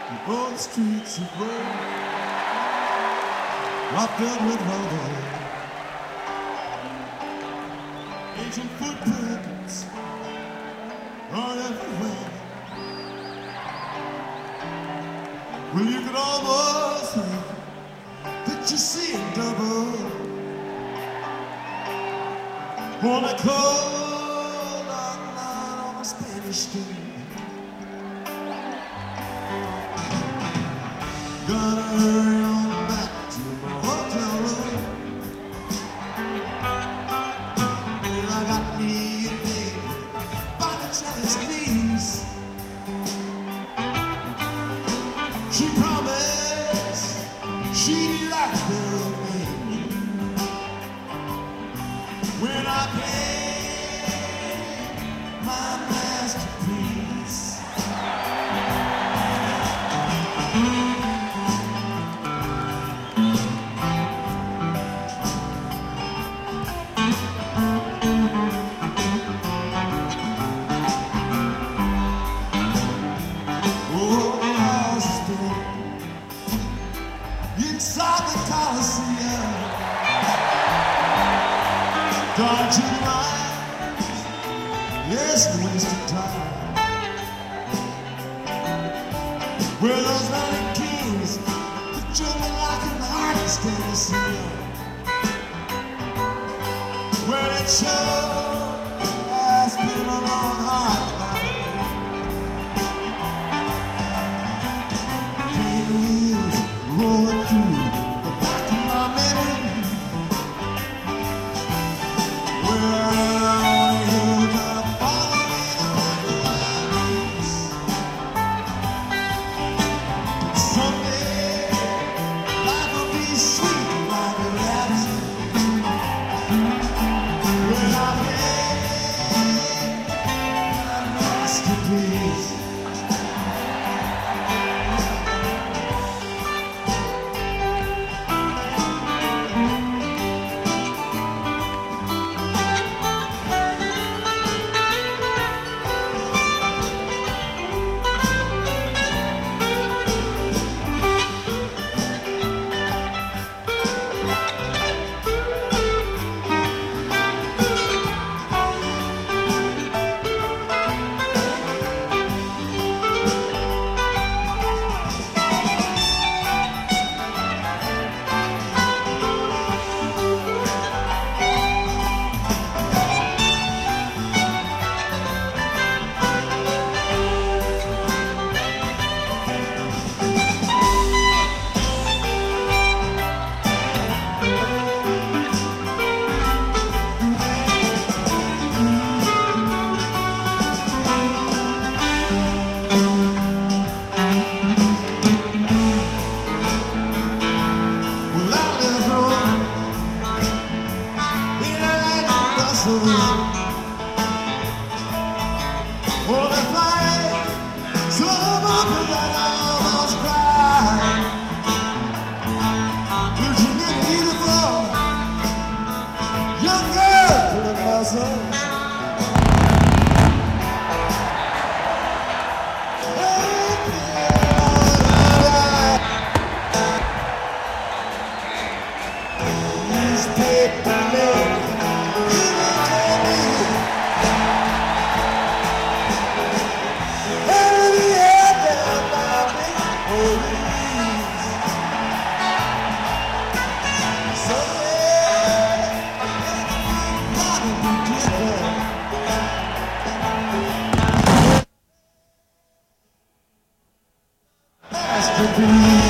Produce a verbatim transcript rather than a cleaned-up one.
On the streets of Rome are filled with rubble, ancient footprints are everywhere. Well, you could almost think that you see it double on a cold dark night on a Spanish street. Gotta hurry on back to my hotel room. Well, I got me a baby by the Chinese. She promised she'd like me when I paid my masterpiece. Inside the Coliseum, dodging lines, yes, wasted time. Where those running kings, the children like in the hardest Tennessee, where it sure has been a long hard night. Train wheels rolling through the back of my memory, where on a hilltop following the lines. Someday life will be sweet like a rhapsody when I make my masterpiece. Oh, the fire, so open that I almost cried. Virginia beautiful, young girl, full of muscle. Newspaper men, masterpiece.